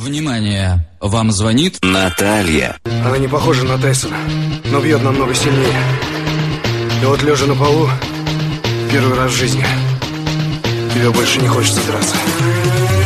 Внимание! Вам звонит Наталья. Она не похожа на Тайсона, но бьет намного сильнее. И вот лежа на полу, первый раз в жизни, тебе больше не хочется драться.